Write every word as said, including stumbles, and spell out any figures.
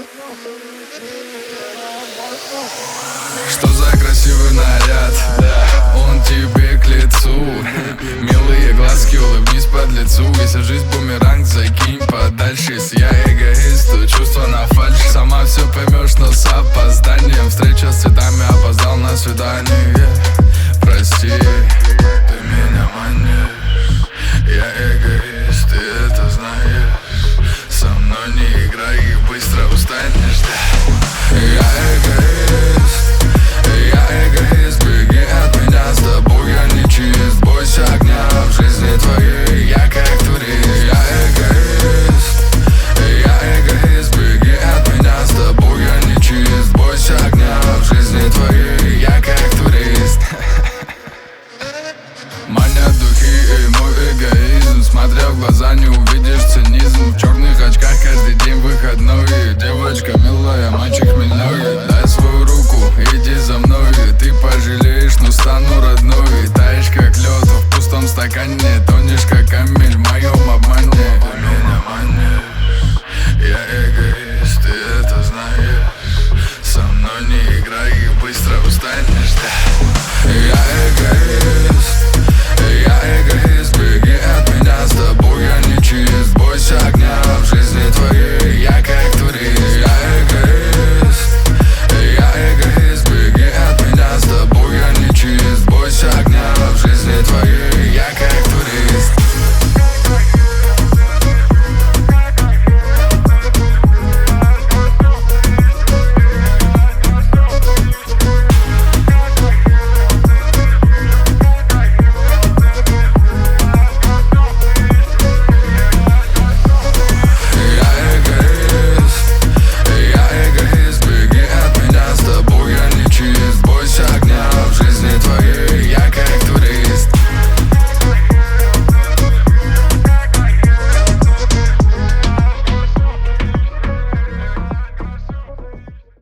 Что за красивый наряд, он тебе к лицу. Милые глазки, улыбнись под лицу. Если жизнь бумеранг, закинь подальше. Если я эгоист, то чувство на фальши. Сама все поймешь, но с опозданием. Встреча с цветами, опоздал на свидание. Прости, ты меня манишь. Я эгоист, ты это знаешь. Со мной не играй и быстро устанешь, да. Я эгоист, я эгоист, беги от меня, с тобой я не чист. Бойся огня в жизни твоей, я как турист. Я эгоист, я эгоист, беги от меня, с тобой я не чист. Бойся огня в жизни твоей, я как турист. Манят духи и мой эгоизм. Смотря в глаза, не увидишь цинизм. В черных очках каждый день выходной. Девочка милая, мальчик хмельной. Дай свою руку, иди за мной. Ты пожалеешь, но стану родной. Таешь как лед в пустом стакане. Тонешь как камень в моем обмане. Ты меня манишь, я эгоист, ты это знаешь. Со мной не играй и быстро устанешь, да.